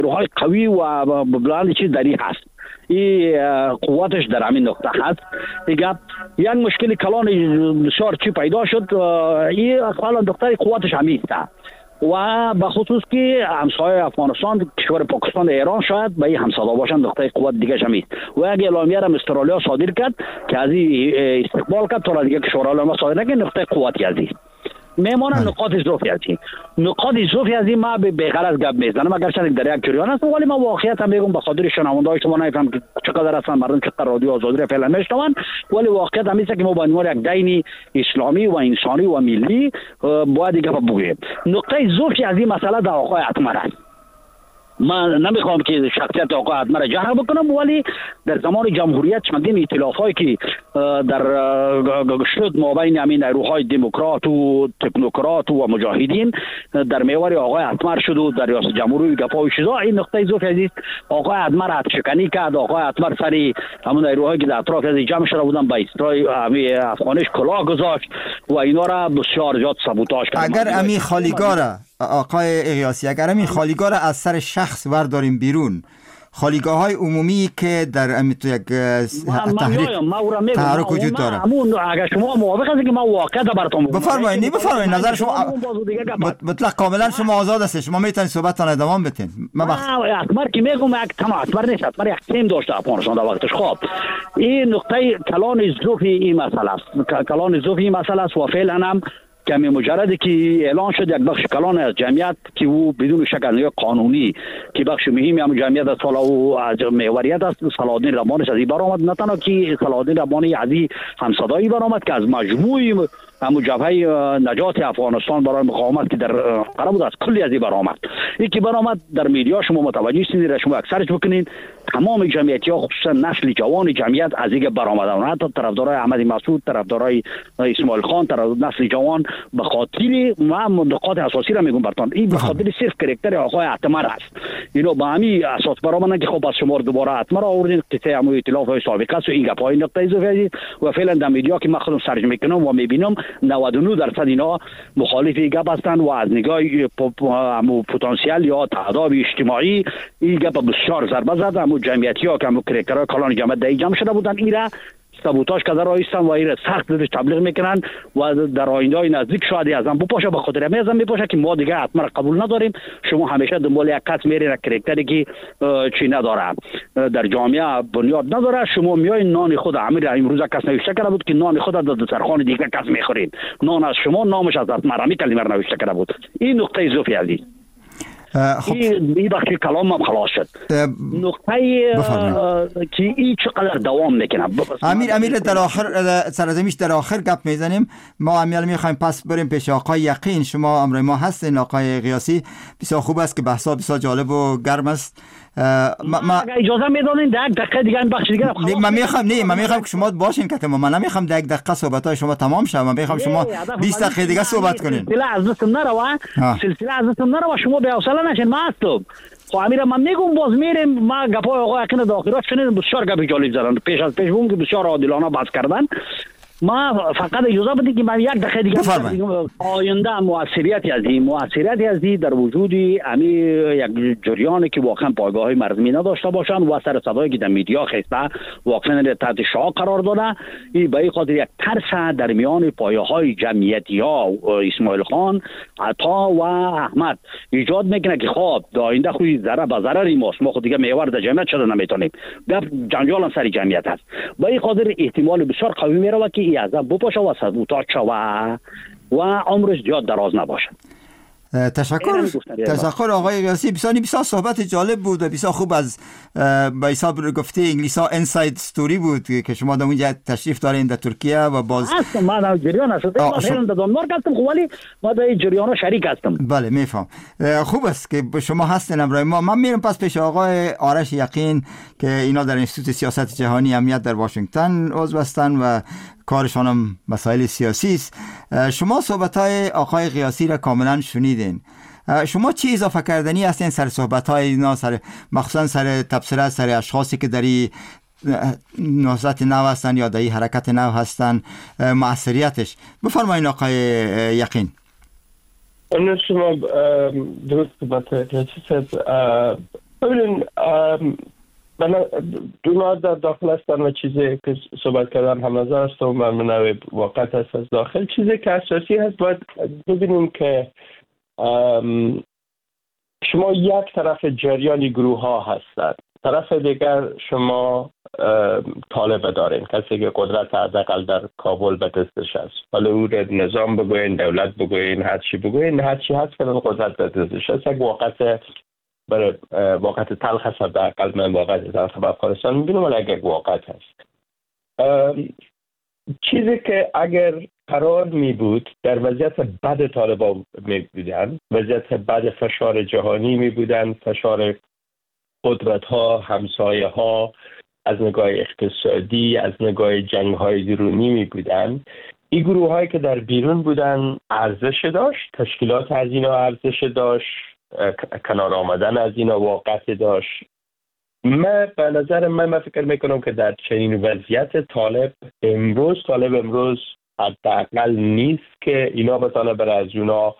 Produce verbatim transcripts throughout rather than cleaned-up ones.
روحای قوی و بلند چیز دری هست. این قوتش در همین نقطه هست. دیگه یک مشکل کلان بسیار چی پیدا شد، این حالا نقطه قوتش همین است و به خصوص که همسایه افغانستان، کشور پاکستان، ایران شاید به این همصدا باشن. نقطه قوت دیگه همین و یک اعلامیه را استرالیا صادر کرد که از این استقبال کرد تا دیگه کشورها ما صادر نکرد. نقطه قوتی از این میمونه نقاط ضعفی از این نقاط ضعفی از این ما به غرض گپ میزنم، اگر چند در یک جریان است، ولی ما واقعیت هم میگم به خاطر شنونده های شما نمیفهم که چقدر اصلا مردم چقدر رادیو آزادی را فعلا میشنون، ولی واقعیت هم است که ما با عنوان یک دین اسلامی و انسانی و ملی باید گپ بگوییم. نقطه ضعفی از این مسئله در آقای اتمر است. من نمیخوام که شخصیت آقای اتمر جهر بکنم، ولی در زمان جمهوریت چندین ائتلافایی که در شد ما بین همین نیروهای دموکرات و تکنوکرات و مجاهدین در میوار آقای اتمر شد و در ریاست جمهوری گپا و چیزا. این نقطه ضعف عزیز آقای اتمر حد شکنی کرد. آقای اتمر سری همون نیروهایی که در اطراف از جمع شده بودن با استرای همین افغانش کلاه گذاشت و اینا را بسیار زیاد سابوتاژ کرد. اگر امی خالیگاه آقای اقیاسی، اگر همین خالیگاه را از سر شخص ورداریم بیرون، خالیگاه های عمومی که در یک تحریک تحرک وجود داره، اگر شما موافق هستید که ما واقعا براتون بفرمایید. نه بفرمایید، نظر شما مطلق کاملا شما آزاد هستید، شما میتونید صحبتتان ادامه بدین. من اکبر که میگم یک تمام اکبر نیست، اکبر یک تیم داشته افغانستان در وقتش. خب این نقطه کلان ضعف این مسئله است، کلان ضعف این مسئله است و فعلا هم کمی مجردی که اعلان شد یک بخش کلان از جمعیت که او بدون شک از قانونی که بخش مهمی هم جمعیت است و از محوریت است، صلاح‌الدین ربانی از این برآمد. نه تنها که صلاح‌الدین ربانی از این همصدایی برآمد که از مجموع همون جبهه نجات افغانستان برای مقاومت که در قرار بود از کلی از این برآمد. این که برآمد در میدیا شما متوجه هستید، شما اکثرش بکنین تمام جمعیت‌ها خصوصا نسل جوان جمعیت از این برآمدن، حتی طرفدارای احمد مسعود، طرفدارای اسماعیل خان، طرف نسل جوان به خاطر ما نقاط اساسی را میگم براتون، این به خاطر صرف کاراکتر آقای اتمر است. اینو با همین اساس برآمدن که خب از شما دوباره اتمر آوردین قطعه هم ائتلاف‌های سابقه است و این گپ‌های نقطه ضعف و فعلا در میدیا که من خودم سرچ میکنم و میبینم نود و نه درصد اینا مخالف گپ هستند و از نگاه پتانسیل یا تعداد اجتماعی این گپ بسیار ضربه زد. همو جمعیتی ها که همو کرکرهای کلان جمعیت در جمع شده بودن ایره سابوتاژ کرده رایستن و ایره سخت دلش تبلیغ میکنن و در آینده نزدیک شاید از هم بپاشه، به خاطر همین ازم میپاشه که ما دیگه حتما قبول نداریم. شما همیشه دنبال یک کس میرین کرکتری که چی نداره در جامعه بنیاد نداره، شما میای نان خود امیر امروز کس نوشته کرده بود که نان خود از دسترخوان دیگه کس میخورین، نان از شما نامش از مرمی کلمه نوشته کرده بود. این نقطه ضعف عزیز. خب این بخشی کلام هم خلاص شد. نقطه که این چقدر دوام میکنه. امیر امیر در آخر سرزمیش در آخر گپ میزنیم. ما امیر میخوایم پس بریم پیش آقای یقین. شما امر ما هستین آقای قیاسی. بسیار خوب است که بحثا بسیار جالب و گرم است. ما اگه اجازه میدونین در یک دقیقه دیگه این بخش دیگه خلاص. من میخوام نه من میخوام که شما باشین که من نمیخوام در یک دقیقه صحبتای شما تمام شه. من میخوام شما بیست دقیقه دیگه صحبت کنین. سلسله از دستم نروا سلسله از دستم نروا شما به حوصله نشین. ما هستم. خب امیر من میگم باز میریم ما گپای آقا یقین داخلات شنیدم بسیار گپ جالب زدن پیش از پیش اون که بسیار عادلانه بحث کردن. ما فقط اجازه بدید که من یک دقیقه دیگه آینده موثریتی از این موثریتی از این در وجود امی یک جریانی که واقعا پایگاه‌های مرزمی نداشته باشند و سر صدایی که در میدیا خسته واقعا تحت شعاع قرار داده، این به این خاطر یک ترس در میان پایه‌های جمعیتی‌ها اسماعیل خان، عطا و احمد ایجاد میکنه که خب در آینده خوی ذره به ضرر ماست، ما خود دیگه محور در جمعیت شده نمیتونیم، گپ جنجال هم سر جمعیت است. به این خاطر احتمال بسیار قوی میره که ازم بپاشه و سبوتاژ شوه و عمرش زیاد دراز نباشه. تشکر تشکر آقای قیاسی. بسیار بسیار صحبت جالب بود و بسیار خوب از به حساب گفته انگلیسا انساید ستوری بود که شما در اونجا تشریف دارین در ترکیه و باز هستم. من در جریان هستم. من در دانمارک هستم ولی ما در جریان شریک هستم. بله میفهم. خوب است که شما هستین امروز. ما من میرم پس پیش آقای آرش یقین که اینا در انستیتوت سیاست جهانی امنیت در واشنگتن عضو هستند و کارشان هم مسائل سیاسی است. شما صحبت‌های آقای قیاسی را کاملا شنیدین. شما چی اضافه کردنی هستین سر صحبت‌های اینا، سر مخصوصا سر تبصره سر اشخاصی که در نهضت نو هستن یا در حرکت نو هستن مؤثریتش؟ بفرمایید آقای یقین. اون شما درست صحبت کردید. ببینید من دو در داخل هستن و چیزی که صحبت کردم هم نظر است و من منوی واقع هست از داخل. چیزی که اساسی هست باید ببینیم که شما یک طرف جریانی گروه ها هستند، طرف دیگر شما طالب دارین، کسی که قدرت حداقل در کابل به دستش هست، حالا او نظام بگوین، دولت بگوین، هر چی بگوین، هر چی هست که قدرت به دستش هست. یک واقعیت برای واقعیت تلخ هست، حداقل من واقعیت تلخ به افغانستان میبینم، ولی یک واقعیت هست. چیزی که اگر قرار می بود در وضعیت بد طالبان می بودن، وضعیت بد فشار جهانی می بودن، فشار قدرت ها، همسایه ها، از نگاه اقتصادی، از نگاه جنگ های درونی می بودن، این گروه هایی که در بیرون بودن ارزش داشت، تشکیلات از اینا ارزش داشت، کنار آمدن از اینا واقعیت داشت. من به نظر من من فکر میکنم که در چنین وضعیت طالب امروز طالب امروز حداقل نیست که اینا بتانه برای از اونا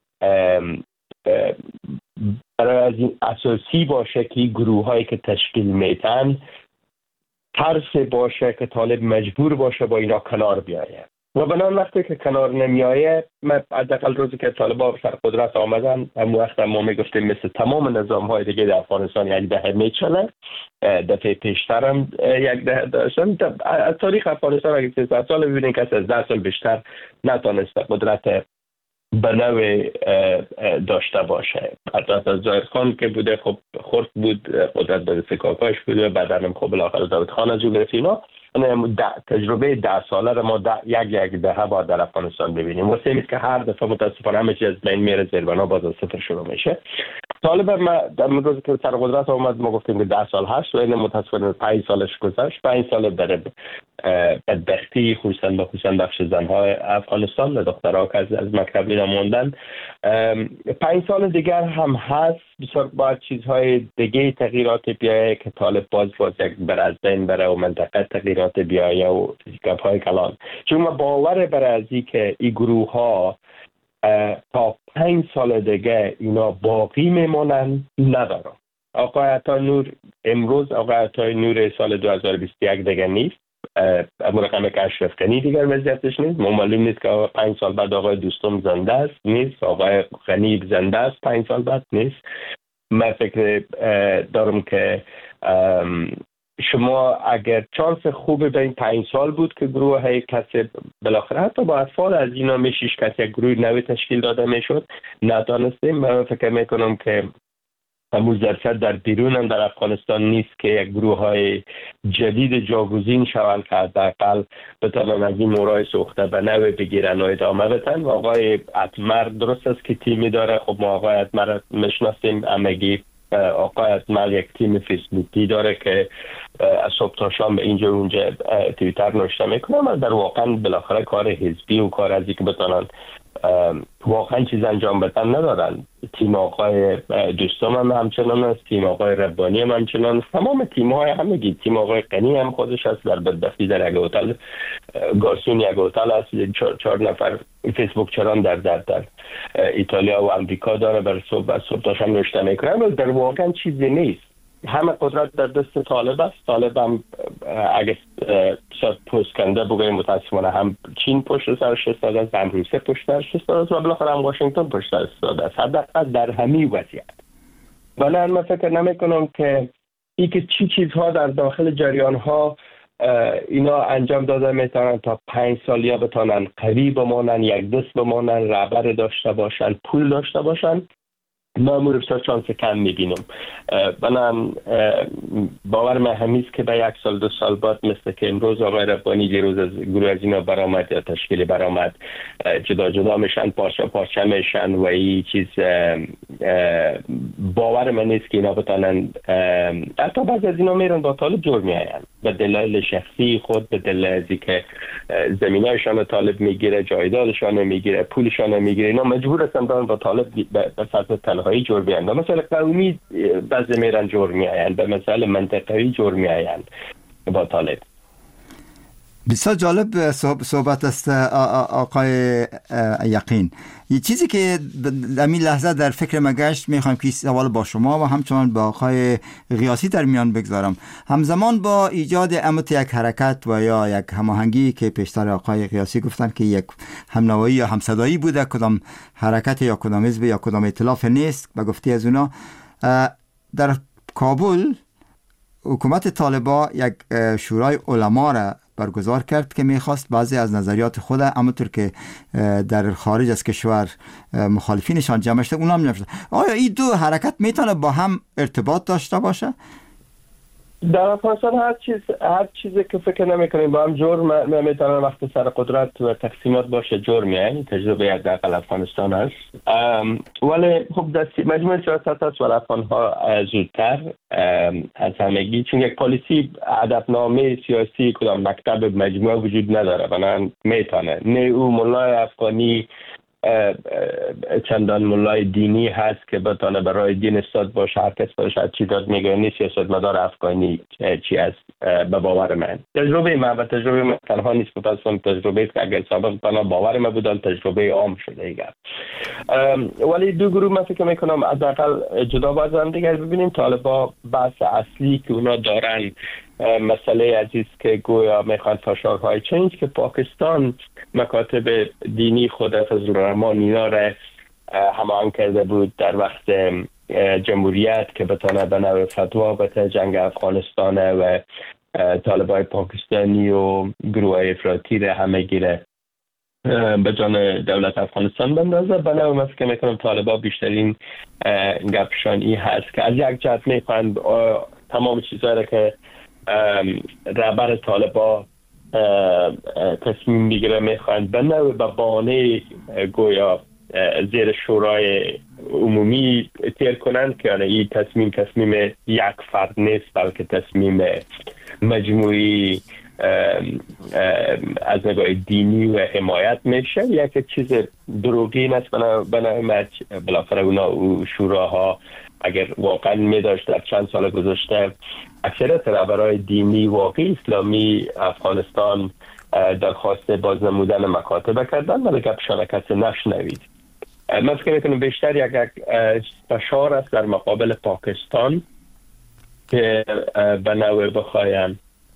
برای از این اساسی باشه که گروه هایی که تشکیل میتن ترس باشه که طالب مجبور باشه با اینا کنار بیایه. و بنابراین وقتی که کنار نمیایه، من حداقل روزی که طالبان سر قدرت آمدن، هم وقت ما میگفتیم مثل تمام نظام های دیگه در افغانستان یک دهه میچله، دفعه پیشتر هم یک دهه داشتن. از تاریخ افغانستان اگه سیصد سال ببینین کسی از ده سال بیشتر نتانسته قدرت به نوع داشته باشه. قدرت از زاهد خان که بوده خب خورد بود، قدرت به دست کاکاش بوده، بعد هم خب بالاخره داود خان از او گرفت. اینا تجربه ده ساله رو ما ده یک یک دهه بعد در افغانستان ببینیم. واسه این که هر دفعه متاسفانه همه چیز از بین میره، زیربنا باز از صفر شروع میشه. طالب ما در روزی که سر قدرت آمد ما گفتیم که ده سال هست و این متاسفانه پنج سالش گذشت. پنج سال در بدبختی خصوصا به خصوصا بخش زنهای افغانستان و دخترها که از, از مکتب اینا موندن. پنج سال دیگر هم هست، بسیار باید چیزهای دیگه تغییرات بیایه که طالب باز باز یک بر از بین بره و منطقه تغییرات بیایه و گپ‌های کلان. چون ما باور بر ازی که این گروه ها تا پنج سال دیگه اینا باقی میمونن ندارم. آقای عطا نور امروز، آقای عطا نور سال دو هزار و بیست و یک دیگه نیست، ابو رقم که اشرف غنی دیگر وضعیتش نیست. معلوم نیست که پنج سال بعد آقای دوستم زنده است نیست، آقای غنی زنده است پنج سال بعد نیست. من فکر دارم که شما اگر چانس خوبی به این پنج سال بود که گروه های کسی بالاخره حتی با اطفال از اینا میشیش کسی یک گروه نوی تشکیل داده میشد ندانستیم. من فکر میکنم که همون درصد در بیرون هم در افغانستان نیست که یک گروه های جدید جاگزین شوند که حداقل بتوانند از این مورای سوخته به نوع بگیرن و ادامه بدن. و آقای اتمر درست است که تیمی داره، خب ما آقای اتمر میشناسیم، همگی آقای اتمر یک تیم فیسبوکی داره که از صبح تا شام به اینجا اونجا توییتر نوشته میکنم و در واقعا بالاخره کار حزبی و کار ازی که بتونن واقعا چیز انجام بدن ندارن. تیم آقای دوستان هم همچنان است، تیم آقای ربانی هم همچنان است، تمام تیم های همگی، تیم آقای غنی هم خودش هست در بدبختی در یک هتل گارسون یک هتل هست، چهار, چهار نفر فیسبوک چران در در در ایتالیا و امریکا داره، بر صبح صبح تا شام نوشته میکنن. در واقعا چیزی نیست، همه قدرت در دست طالب است. طالب هم اگه شاید پشت کنده بگویم متاسفانه هم چین پشت سرش ایستاده است، هم روسیه پشت سرش ایستاده است و بالاخره هم واشنگتن پشت سرش ایستاده است. حداقل در همین وضعیت. ولی من فکر نمی‌کنم که این که چی چیزها در داخل جریان ها اینا انجام داده میتونن تا پنج سال یا بتونن قوی بمانن، یک دست بمانن، رهبر داشته باشن، پول داشته باشن. ما امور بسیار چانس کم میبینم. بنام باور من همیست که به یک سال دو سال بعد مثل که امروز آقای ربانی دیروز از گروه از اینا برآمد یا تشکیل برآمد جدا جدا میشن، پارچه پارچه میشن و این چیز باور من نیست که اینا بتانن. حتی بعضی از اینا میرن با طالب جور میاین به دلایل شخصی خود، به دلیل ازی که زمینایشان طالب میگیره، جایدادشان میگیره، پولشان میگیره، اینا مجبور هستن با طالب به سطح تنهایی جور بیان. به مسئله قومی بعضی میرن جور میاین، به مسئله منطقه‌ای جور میاین با طالب. بسیار جالب صحبت است آقای یقین. یه چیزی که در این لحظه در فکر ما گشت، میخوام که سوال با شما و همچنان با آقای قیاسی در میان بگذارم. همزمان با ایجاد امت یک حرکت و یا یک هماهنگی که پیشتر آقای قیاسی گفتن که یک همنوایی یا همصدایی بوده، کدام حرکت یا کدام حزب یا کدام ائتلاف نیست به گفته از اونا، در کابل حکومت طالبان یک شورای علما را برگزار کرد که میخواست بعضی از نظریات خود همونطور که در خارج از کشور مخالفینشان جمع شده اونا هم جمع شده. آیا این دو حرکت میتونه با هم ارتباط داشته باشه؟ در افغانستان هر چیز هر چیزی که فکر نمی‌کنیم با هم جرم میتونه وقتی سر قدرت و تقسیمات باشه جرم، یعنی تجربه حداقل افغانستان است. ولی خب دستی مجموعه سیاست است و افغان‌ها زودتر از همگی، چون یک پالیسی هدفنامه سیاسی کدام مکتب مجموعه وجود نداره، بنابراین میتونه نه او ملای افغانی چندان ملای دینی هست که بتونه برای دین استاد باشه، هر کس باشه چی داد میگه نیست سیاستمدار افغانی چی است. به باور من تجربه من و تجربه من تنها نیست، متاسفانه تجربه که اگر سابق بنا باور من بودن تجربه عام شده ایگر. ولی دو گروه من فکر میکنم حداقل جدا باز هم دیگر ببینیم. طالبا بحث اصلی که اونا دارن مسئله عزیز که گویا میخوان فشارهای چنج که پاکستان مکاتب دینی خود فضل الرحمن اینا را هماهنگ کرده بود در وقت جمهوریت که بتونه به نوع فتوا بته جنگ افغانستان و طالبای پاکستانی و گروه افراطی را همه گیره به جان دولت افغانستان بندازه. بنابراین من فکر میکنم طالبا بیشترین گپشان این هست که از یک جهت میخوان تمام چیزهایی که رهبر طالبا تصمیم میگیره میخوان به نوع به بهانه گویا زیر شورای عمومی تیر کنند که یعنی این تصمیم تصمیم یک فرد نیست بلکه تصمیم مجموعی از نگاه دینی و حمایت میشه. یک چیز دروغین است بنابراین بالاخره اونا شوراها اگر واقعا میداشت در چند سال گذشته اکثریت رهبران دینی واقعی اسلامی افغانستان درخواست بازنمودن مکاتب کردن ولی گپشان کسی نشنوید. من فکر میکنم بیشتر یک فشار است در مقابل پاکستان که به نوع بخواین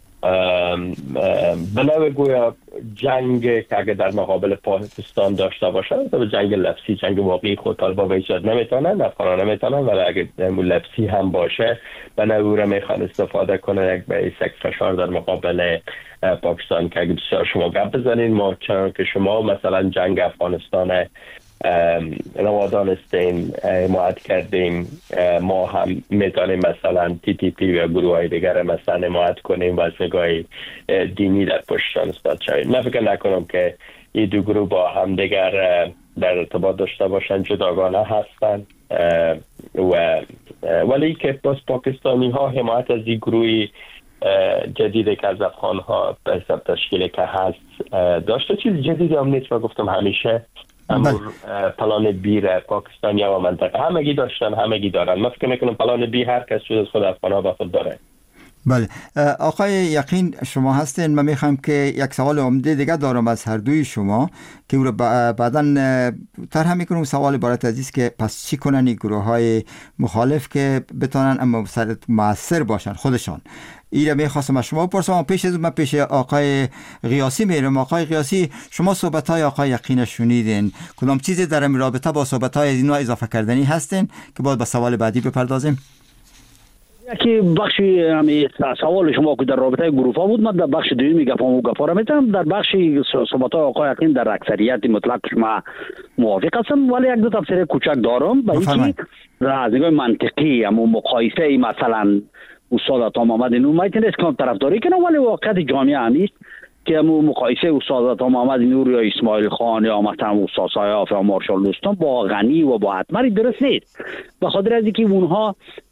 به نوع گویا جنگ که اگر در مقابل پاکستان داشته باشن تو جنگ لفظی جنگ واقعی خود طالبا به ایجاد نمیتونن، افغانان نمیتونن، ولی اگر لفظی هم باشه به نوع را میخوان استفاده کنه یک به یک فشار در مقابل پاکستان که اگر بسیار شما گپ بزنین ما چون که شما مثلا جنگ افغانستان روادان استین حمایت کردیم ما هم میتونیم مثلا تی تی پی و گروه های دیگر مثلا حمایت کنیم و از نگاه دینی در پشتشان استاد شویم. من فکر نکنم که این دو گروه با هم دیگر در ارتباط داشته باشن، جداگانه هستن و ولی که باز پاکستانی ها حمایت از این گروه جدیدی که از افغان ها به حساب تشکیلی که هست داشته. چیز جدیدی هم نیست و گفتم همیشه امور پلان بی را پاکستان یا منطقه همگی داشتن همگی دارن. من فکر میکنم پلان بی هر کس جز خود افغان ها با خود داره. بله آقای یقین شما هستین. من میخوام که یک سوال عمده دیگه دارم از هر دوی شما که او رو بعداً طرح میکنم. سوال عبارت از است که پس چی کنن این گروه های مخالف که بتونن اما مؤثر باشن خودشان؟ این رو میخواستم از شما بپرسم. پیش از من پیش آقای قیاسی میرم. آقای قیاسی شما صحبت های آقای یقین شنیدین، کدام چیزی در این رابطه با صحبت های اینا اضافه کردنی هستین که باید به سوال بعدی بپردازیم؟ یکی بخشی همین سوال شما که در رابطه گروه ها بود، من در بخش دومی گفتم گفته را میتونم در بخش صحبت های آقای یقین در اکثریت مطلق شما موافق هستم، ولی یک دو تفسیر کوچک دارم به اینکه از نگاه منطقی اما مقایسه مثلا استاد عطا محمد نور میتونست که طرفداری کنه، ولی واقعیت جامعه همیست که مو مقایسه استاد عطا محمد نور یا اسماعیل خان یا مثلا استاد صایاف یا مارشال دوستان با غنی و با عطمری درست نیست، به خاطر از اینکه اونها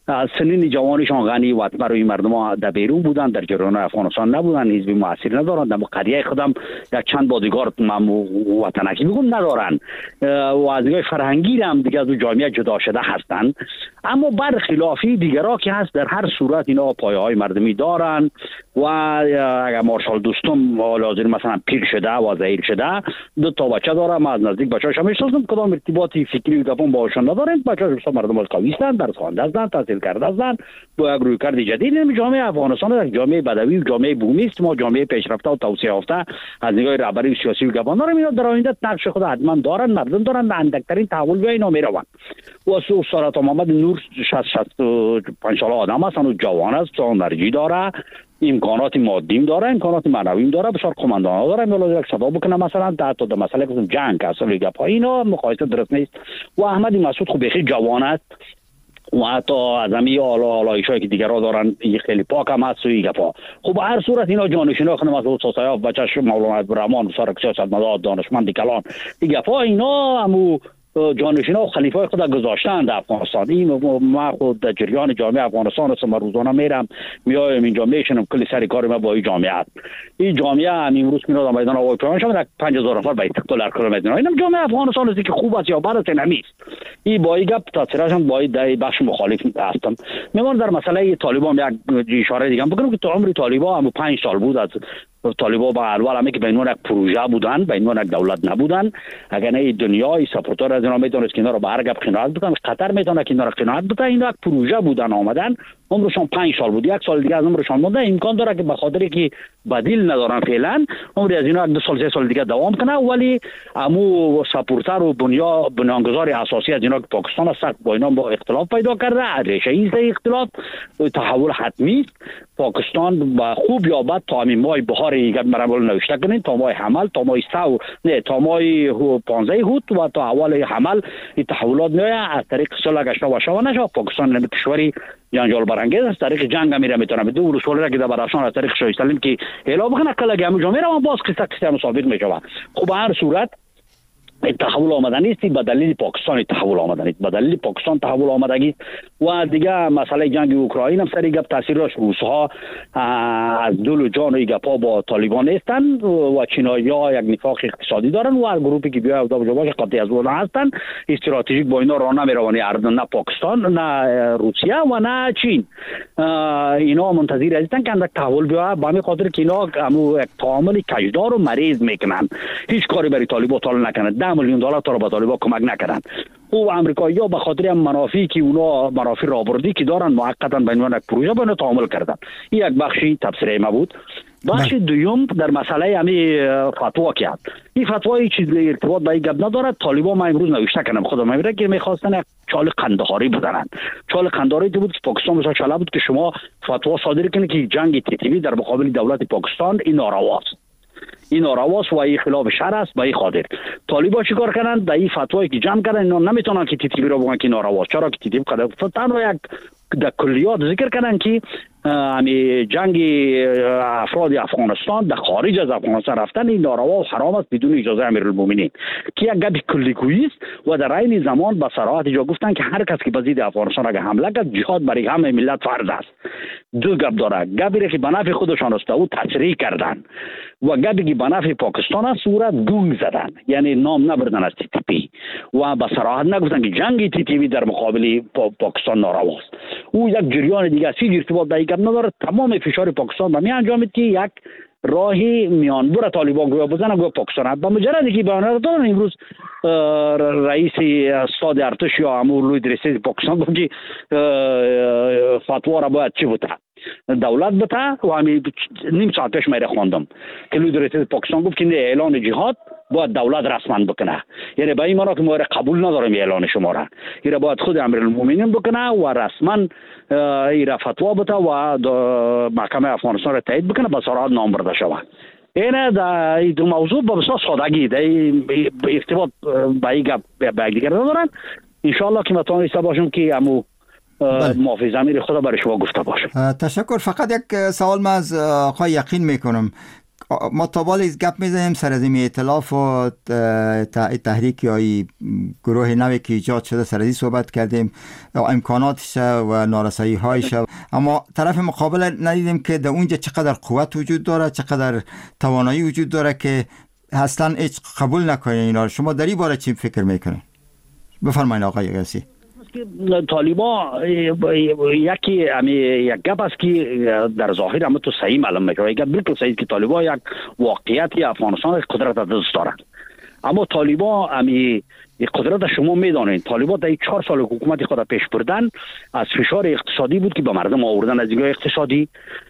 سنین جوانشان غنی و اطمروی مردم ها در بیرون بودن، در جریان افغانستان نبودن، حزب مؤثر ندارن، در قریه خودم یک چند بادیگارد وطنکی میگم ندارن و از نگاه فرهنگی هم دیگه از جامعه جدا شده هستند. اما برخلافی دیگرها که هست در هر صورت اینا پایه های مردمی دارن و اگر مارشال دوستم لازم مثلا پیر شده و ضعیف شده، دو تا بچه داره، ما از نزدیک بچه‌اش هم میشناسم، کدام ارتباطی فکری و گپون باهاشون نداریم، بچه‌ها مردم قوی هستند، درس خوانده هستند، تحصیل کرده هستند، با یک رویکرد جدید. این جامعه افغانستان یک جامعه بدوی و جامعه بومی است، ما جامعه پیشرفته و توسعه یافته از نگاه رهبری سیاسی و گپان داریم. اینا در آینده نقش خود حتما دارن، مردم دارن، اندکترین تحول به اینا میروند. و سلطان محمد نور شصت شصت و پنج ساله آدم است و جوان است، انرژی داره، امکانات مادیم داره، امکانات معنویم داره، بسیار قماندان داره، میلاد یک صدا بکنه مثلا تا تا مسئله که جنگ اصلا گپ اینا مقایسه درست نیست. و احمدی مسعود خو بخی جوان است و حتی از همین آلا آلایشایی که دیگرها دارن این خیلی پاک هم هست و این گپا. خب هر صورت اینا جانشینا خانم مسعود ساسایاف، بچه‌ش مولانا عبدالرحمن، سارک سیاستمدار، دانشمند کلان، این گپا اینا همو جانشینا و خلیفای خود گذاشتن در افغانستان. این ما خود در جریان جامعه افغانستان هستم، روزانه میرم میایم اینجا میشنم، کلی سر کار ما با این جامعه است. این جامعه هم امروز میاد میدان آوای پیمان شما پنج هزار نفر به دلار کیلومتر. اینم جامعه افغانستان است که خوب است یا بد است نمیست. این با این گپ تاثیرش هم با در بخش مخالف هستم. میمون در مسئله طالبان یک اشاره دیگه بکنم که تو عمر طالبان هم پنج سال بود از طالبان با اول همه که به عنوان یک پروژه بودن، به عنوان یک دولت نبودن. اگر نه دنیای سپورتور از اینا میتونست که اینا رو به هر گپ قناعت بکنه، قطر میتونه که اینا رو قناعت بکنه. اینا یک پروژه بودن آمدن، عمرشون پنج سال بود، یک سال دیگه از عمرشون مونده. امکان داره که به خاطر که بدیل ندارن فعلا عمر از اینا دو سال سه سال دیگه دوام کنه، ولی امو سپورتر و بنیا بنیانگذار اساسی از اینا که پاکستان است با اینا با اختلاف پیدا کرده، ریشه ای اختلاف تحول حتمی است. پاکستان با خوب یا بد تا همین ماه بهار دیگه مرمول نوشته کنین، تا ماه حمل، تا ماه سو نه تا ماه پانزده هوت و تا اول حمل این تحولات میاد از طریق صلح گشت و شوانش. پاکستان نمی کشوری جنجال برانگیز از طریق جنگ میره، میتونه دو رسول را که در براشان از طریق شاه سلیم که اعلام بکنه کلا گام جامعه را باز قصه قصه مسابقه میشوه. خب هر صورت تحول آمدنی است، به دلیل پاکستان تحول آمدنی است، به دلیل پاکستان تحول آمدگی و دیگه مسئله جنگ اوکراین هم سری گپ تاثیرش روس‌ها از دل و جان و گپا با طالبان نیستن و چینایی‌ها یک نفاق اقتصادی دارن و هر گروهی که بیاد دا باشه قطعی از اون هستن، استراتژیک با اینا راه نمیروانی، نه پاکستان نه روسیه و نه چین. اینا منتظر هستن که اندک تحول بیاد، به همین خاطر که اینا همو یک تعامل کجدار و مریض میکنن، هیچ کاری برای طالبان طال نکنن، میلیون دلار تا رو به طالبان کمک نکردن. او امریکایی‌ها به خاطر منافعی که اونا منافع رابردی که دارن موقتا به عنوان یک پروژه به تعامل کردن. این یک بخشی تفسیر ما بود. بخش دوم در مسئله همین فتوا کرد. این فتوایی چیز ارتباط به این گپ نداره. طالبان ما امروز نوشته کردم خودم میگه که میخواستن یک چال قندهاری بزنن. چال قندهاری بود که پاکستان مثلا چاله بود که شما فتوا صادر کنید که جنگ تی تی وی در مقابل دولت پاکستان این نارواست. این نارواست و این خلاف شرع است. به این خاطر طالبان چیکار کردن؟ در این فتوایی که جمع کردن اینا نمیتونن که تی تی وی رو بگن که نارواست. چرا که تی تی وی قدر تنها یک در کلیات ذکر کردن که امی جنگ افراد افغانستان در خارج از افغانستان رفتن این ناروا و حرام است بدون اجازه امیرالمومنین، که یک گپ کلیگویی است و در عین زمان با صراحت جا گفتن که هر کس که به ضد افغانستان اگه حمله کرد جهاد برای همه ملت فرض است. دو گپ داره، گپی که به نفع خودشان است او تصریح کردن و گپی که به نفع پاکستان است صورت گوی زدن، یعنی نام نبردن از تی تی پی و با صراحت نگفتن که جنگ تی تی وی در مقابل پا پاکستان نارواست. او یک جریان دیگه است، ارتباط با گپ نداره. تمام فشار پاکستان به می انجامید که یک راهی میانبر طالبان گویا بزنه گویا پاکستان با مجردی که بیان دادن. امروز رئیس استاد ارتش یا امور لوی رئیس پاکستان گفت که فتوا را باید چی بوده دولت بته و همین نیم ساعت پیش میره خواندم که لوی رئیس پاکستان گفت که اعلان جهاد باید دولت رسما بکنه، یعنی به این معنا که ما قبول نداریم اعلان شما را، این باید خود امیرالمومنین بکنه و رسما این فتوا بده و محکمه افغانستان را تایید بکنه به صراحت نام برده شود. اینه در این موضوع با بسیار سادگی در ارتباط به این گپ به دیگر ندارن. انشاءالله که متوانسته باشم که امو معافی ضمیر خدا برای شما گفته باشم. تشکر. فقط یک سوال من از آقای یقین میکنم ما تا بالا از گپ میزنیم سر از این ائتلاف و تحریک یا گروه نوی که ایجاد شده سر از صحبت کردیم، امکاناتش و نارسایی هایش، اما طرف مقابل ندیدیم که در اونجا چقدر قوت وجود داره، چقدر توانایی وجود داره که اصلا هیچ قبول نکنه اینا. شما در این باره چی فکر میکنید؟ بفرمایید آقای قیاسی. طالبان یکی امی یک گپ است که در ظاهر هم تو صحیح معلوم میشه، یک بالکل صحیح که طالبان یک واقعیتی افغانستان قدرت دست دارند، اما طالبان امی قدرت شما میدانید طالبان در چهار سال حکومت خود پیش بردن از فشار اقتصادی بود که به مردم آوردن از دیگه اقتصادی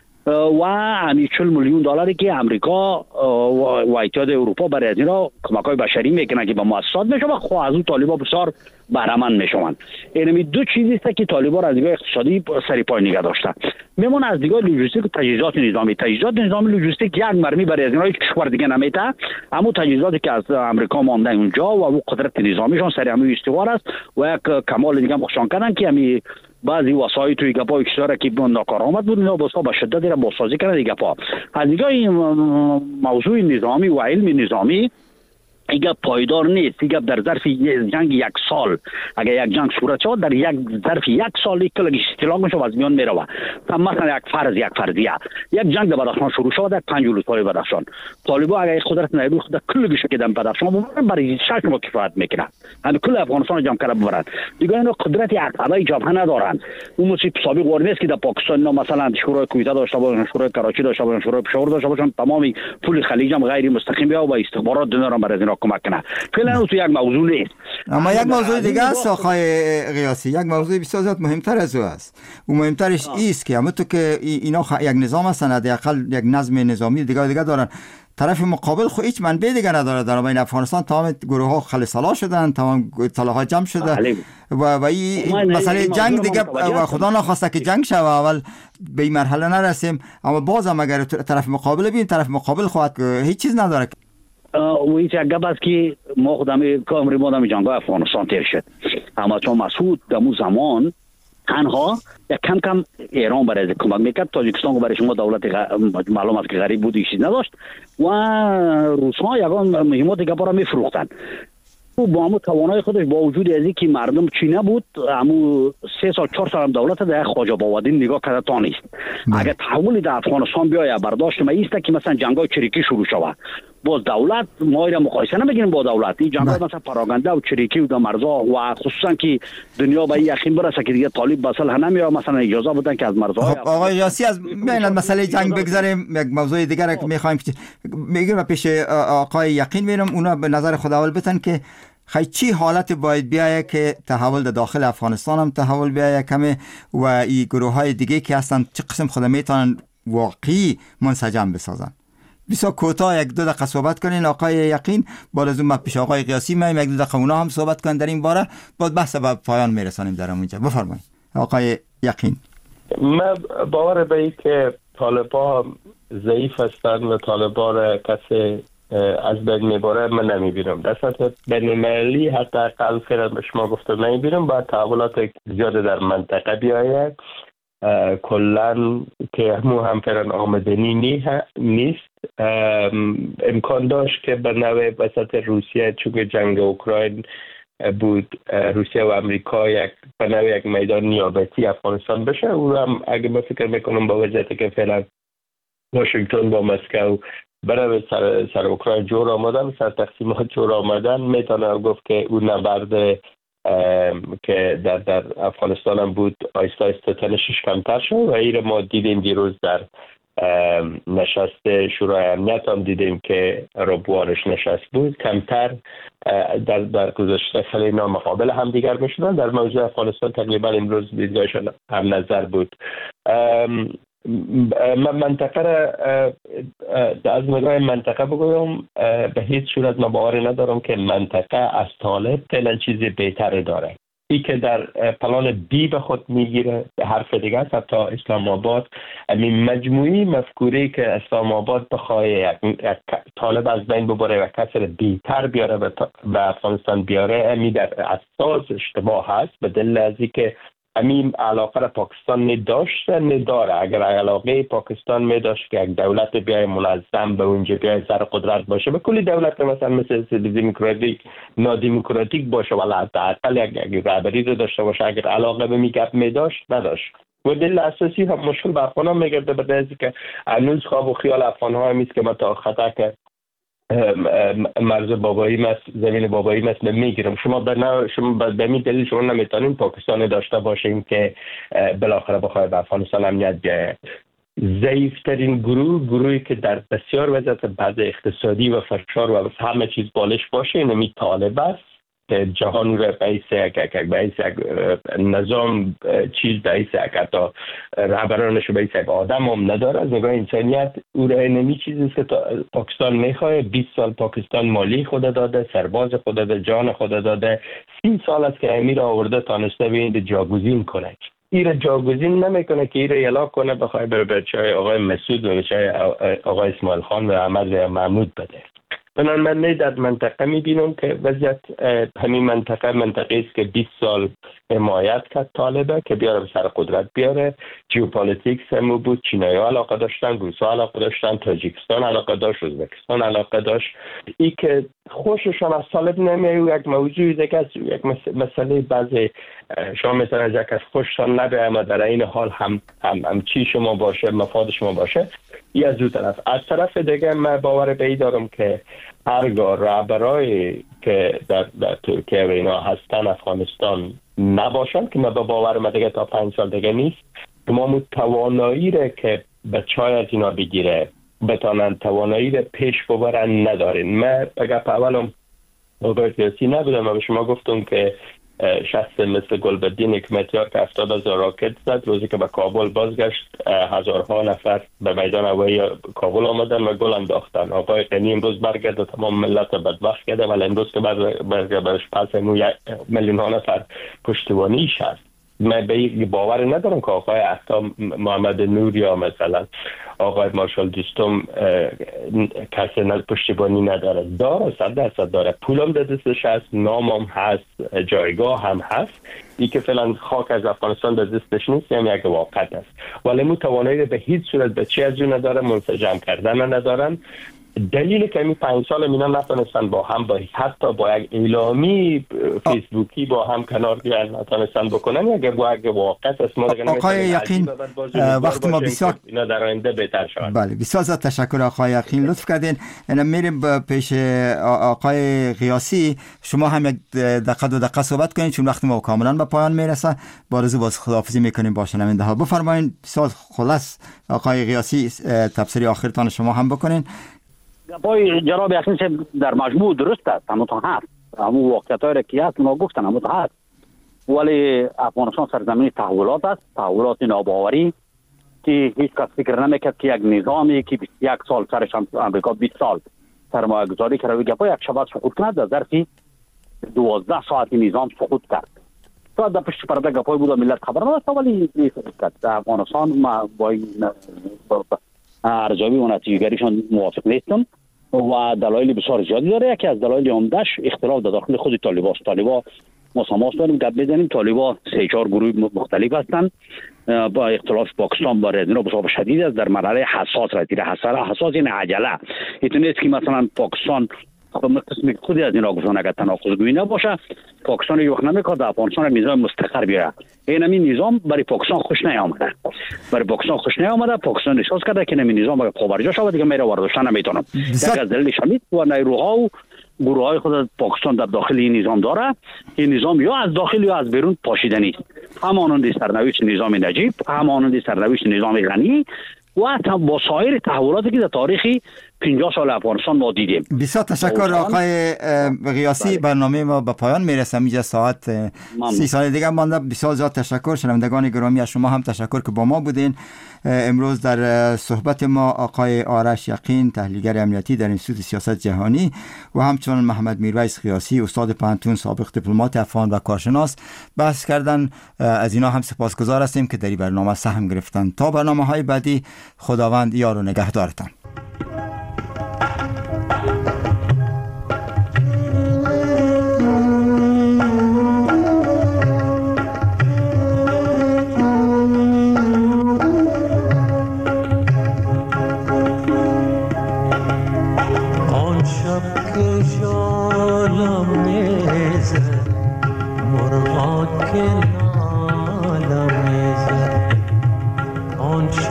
و همی چهل میلیون دلاری که امریکا و اتحاد اروپا برای از اینا کمک‌های بشری میکنن که به مؤسسات میشه و خب از اون طالبان بسیار بهره‌مند میشوند. اینمی دو چیزی است که طالبان از دیگه اقتصادی سری پای نگه داشته. میمون از دیگه لوجستیک و تجهیزات نظامی تجهیزات نظامی لوجستیک یک مرمی برای از اینا هیچ کشور دیگه نمیده، اما تجهیزاتی که از امریکا مانده اونجا و اون قدرت نظامیشون سری همون استوار است و یک کمال دیگه هم خوشان کردن که همی بعضی وسایل توی گپای کشور که ناکارآمد بود اینا بسا به شدت را بازسازی کردن دیگه پا از دیگه این موضوع نظامی و علم نظامی ایگه پایدار نیست. ایگه در ظرف جنگ یک سال اگر یک جنگ صورت شد در یک ظرف یک سال یک کلگی استیلاق میشه و از میان میروه. مثلا یک فرض یک فرضیه یک جنگ در بدخشان شروع شد در پنج ولسوالی بدخشان طالبان اگر قدرت نیرو خود کلگیش که در بدخشان ببرن برای شش ما کفایت میکنه، همین کل افغانستان جمع کرده ببرن دیگه. اینا قدرت عقبه جبهه ندارن. اون موسی سابق ور نیست که در پاکستان مثلا شورای کویته داشته باشن، شورای کراچی داشته باشن، شورای پشاور داشته باشن، تمامی پول خلیج هم غیر مستقیم بیا و استخبارات دارن برای اینا کمک کنه. فعلا تو یک موضوع نیست، اما یک موضوع دیگه است آقای قیاسی، یک موضوع بسیار زیاد مهمتر از او است و مهمترش ایست که همونطور که اینا خ... یک نظام هستن، حداقل یک نظم نظامی دیگه دیگه دارن، طرف مقابل خو هیچ منبع دیگه نداره. در بین افغانستان تمام گروه ها خلصلا شدن، تمام طلاها جمع شده و و این مسئله جنگ دیگه و خدا نخواسته که جنگ شه و اول به این مرحله نرسیم، اما باز هم اگر طرف مقابل ببین طرف مقابل خواهد هیچ چیز نداره. و هیچ یک گپ است که ما خودمی کامری ما دمی جنگ افغانستان تیر شد، اما چون مسعود دمو زمان تنها یک کم کم ایران برای کمک میکرد، تاجیکستان برای شما دولت غ... معلوم است که غریب بود چیز نداشت و روس‌ها یگان مهمات دیگه برای میفروختن. او با همون توانای خودش با وجود از اینکه مردم چی نبود، همون سه سال چهار سال دولت در خواجه باودین نگاه کرده تا نیست. اگر تحولی در افغانستان بیاید برداشت ما ایست که مثلا جنگای چریکی شروع شود، باز دولت ما را مقایسه نمیگیریم با دولت. این جنگای مثلا پراگنده و چریکی و مرزا و خصوصا که دنیا به یقین برسه که دیگه طالب بسل نمیاد مثلا اجازه بدن که از مرزا. آقای یاسی از بین مسئله جنگ بگذاریم، یک موضوع دیگر که میخوایم میگیم پیش آقای یقین میرم، اونا به نظر خود اول بتن که خیلی چی حالت باید بیایه که تحول در داخل افغانستان هم تحول بیایه کمه و این گروه های دیگه که هستن چه قسم خود میتونن واقعی منسجم بسازن. بسیار کوتاه یک دو دقیقه صحبت کنین آقای یقین، بعد از اون ما پیش آقای قیاسی میایم یک دو دقیقه اونا هم صحبت کنن در این باره، بعد بحث به پایان میرسانیم در اونجا. بفرمایید آقای یقین. من باور به این که طالبان ضعیف هستند و طالبان کسی از بین میباره من نمیبینم. در سطح بین المللی حداقل فعلا به شما گفتم نمیبینم. باید تحولات زیاده در منطقه بیاید کلن که همو هم فعلا آمدنی نیست. امکان داشت که به نوع وسط روسیه چون جنگ اوکراین بود روسیه و امریکا یک به نوع یک میدان نیابتی افغانستان بشه. او هم اگه ما فکر میکنم با وضعیتی که فعلا واشنگتن با مسکو برای سر, سر اوکراین جور آمدن، سر تقسیمات جور آمدن، میتونه گفت که اون نبرد که در, در افغانستان هم بود آیسته آیسته تنشش کمتر شد و این ما دیدیم دیروز در نشست شورای امنیت هم دیدیم که ربوارش نشست بود کمتر در, در گذشته خیلی نامقابل هم دیگر میشدن. در موضوع افغانستان تقریبا امروز دیدگاهشان هم نظر بود. من منطقه را از نگاه منطقه بگویم به هیچ صورت من باوری ندارم که منطقه از طالب فعلا چیزی بهتر داره. ای که در پلان بی به خود میگیره حرف دیگه است. حتی اسلام آباد این مجموعی مفکوری که اسلام آباد بخواه یک طالب از بین ببره و کسر بیتر بیاره و افغانستان بیاره امی در اساس اشتباه هست به دلیل از اینکه همین علاقه را پاکستان نداشت نداره. اگر علاقه پاکستان می داشت که یک دولت بیای منظم به اونجا بیای سر قدرت باشه، به کلی دولت مثلا مثل دموکراتیک نادموکراتیک باشه ولی حداقل یک رهبری رو داشته باشه، اگر علاقه به میگپ می داشت نداشت. و دلیل اساسی هم مشکل به افغان ها میگرده به دلیلی که هنوز خواب و خیال افغان ها همیست که ما تا خطا که مرز بابایی مست، زمین بابایی مست میگیرم. شما به نوع شما به همین دلیل شما نمیتونین پاکستان داشته باشین که بالاخره بخواد به افغانستان امنیت بیاره. ضعیفترین گروه گروهی که در بسیار وضعیت بد اقتصادی و فشار و همه چیز بالش باشه اینمی طالب است که جهان رو به ایسه یک نظام چیز به ایسه یک حتی رهبرانش به ایسه یک آدم هم نداره. از نگاه انسانیت او را نمی چیزی است که پاکستان میخواه. بیست سال پاکستان مالی خود داده، سرباز خود داده، جان خود داده. سی سال است که امیر آورده تانسته به جاگزین کنه. ایره جاگزین نمیکنه که ایره اعلام کنه بخواه بر بچه آقای مسعود و بچه آقای اسماعیل خان و احمد محمود بده. بنان من می در منطقه می بینم که وضعیت همین منطقه منطقه است که بیست سال حمایت کرد طالبه که بیاره به سر قدرت بیاره. جیوپالیتیکس همو بود، چینایی ها علاقه داشتن، روس ها علاقه داشتن، تاجیکستان علاقه داشت، ازبکستان علاقه داشت. ای که خوششان از طالب نمیاد یک موضوعی دیگه است، یک مسئله بعضی شما مثلا از یک از خوشتان نبه اما در این حال هم هم, هم چی شما باشه مفاد شما باشه. ای از دو طرف. از طرف دیگه من باور به ای دارم که هرگاه رهبرایی که در, در ترکیه و اینا هستن افغانستان نباشن که من باور من دیگه تا پنج سال دیگه نیست که ما توانایی را که به چای از اینا بگیره بتانن توانایی را پیش ببرن ندارین. من اگر اولم آقای سیاسی نبودم من به شما گفتم که شخص مثل گلبدین حکمتیار که هفتاد هزار راکت زد روزی که به کابل بازگشت هزارها نفر به میدان هوایی کابل آمدن و گل انداختن. آقای غنی امروز برگرده تمام ملت بدبخت کرده ولی امروز که برش پس میلیون ها نفر پشتیبانیش هست. من به یک باور ندارم که آقای عطا محمد نور یا مثلا آقای مارشال دوستم کسی پشتیبانی نداره. داره، صد درصد داره، پولم در دستش هست، نامم هست، جایگاه هم هست. ای که فعلا خاک از افغانستان در دستش نیست هم یک واقعیت است ولی مو توانایی به هیچ صورت به چی از اون نداره، منسجم کردن ندارن. دلیل که این پنج سال مینا نتونستن با هم با حتی با یک اعلامی فیسبوکی با هم کنار بیان نتونستن بکنن اگه با یک واقعیت است. ما دیگه آقای یقین وقت ما بسیار اینا در آینده بهتر شود. بله بسیار زیاد تشکر آقای یقین، لطف کردین. اینا میریم پیش آقای قیاسی. شما هم یک دقیقه دو دقیقه صحبت کنید چون وقت ما کاملا به پایان میرسه. با رضا باز خداحافظی میکنیم با شنونده ها. بفرمایید بسیار خلاص آقای قیاسی تفسیر آخرتان شما هم بکنین. پای جناب یقین صاحب در مجموع درست است، اما تو هست همون واقعیت‌هایی را که هست اونا گفتن اما تو هست. ولی افغانستان سرزمین تحولات است، تحولات ناباوری که هیچ کس فکر نمیکرد که یک نظامی که بیست و یک سال سرش امریکا بیست سال سرمایه گذاری کرده گپا یک شب سقوط کرد، در ظرف دوازده ساعت نظام سقوط کرد. تا در پشت پرده گپای بود ملت خبر نداشت ولی سقوط کرد. در افغانستان ما با این ارزیابی و نتیجه‌گیریشان موافق نیستم و دلایل بسیار زیادی داره. یکی از دلایل عمده‌اش اختلاف در داخل خود طالبان است. طالبان ما سماس داریم گپ بزنیم، طالبان سه چهار گروه مختلف هستند. با اختلاف پاکستان با اینا بسیار شدید است در مرحله حساس را دیره حساس حساس این عجله اینطوری است که مثلا پاکستان قسم خودی از این آگوشان اگر تناقض گویی نباشه پاکستان رو یخ نمیکنه در افغانستان نظام مستقر بیاره. این همین نظام برای پاکستان خوش نیامده، برای پاکستان خوش نیامده. پاکستان احساس کرده که این نظام اگر پابرجا شود دیگه میره واردشتن نمیتونه. یک از دلیلش همین و نیروها و گروه های خود پاکستان در داخل این نظام داره. این نظام یا از داخل یا از بیرون پاشیده نیست. همانند سرنوشت نظام نجیب، همانند سرنوشت نظام غنی و با سایر تحولاتی که در تاریخ پنجاه سال افغانستان ما دیدیم. بسیار تشکر آقای قیاسی. برنامه ما به پایان میرسه. اینجا ساعت سی سال دیگه مانده. بسیار زیاد تشکر. شنوندگان گرامی از شما هم تشکر که با ما بودین. امروز در صحبت ما آقای آرش یقین تحلیلگر امنیتی در انستیتوت سیاست جهانی و همچنین محمد میرویس قیاسی استاد پانتون سابق دیپلمات افغان و کارشناس بحث کردن. از اینا هم سپاسگزار هستیم که در این برنامه سهم گرفتن. تا برنامه‌های بعدی خداوند یار و نگهدارتان.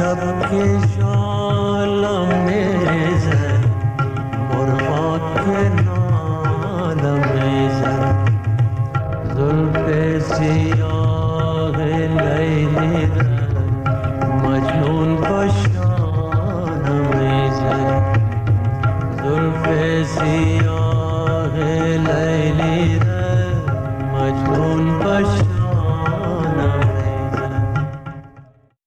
شب که جالم میزد مرغات که نالم میزد زلف سیاه لیلی مجنون باشانم میزد زلف سیاه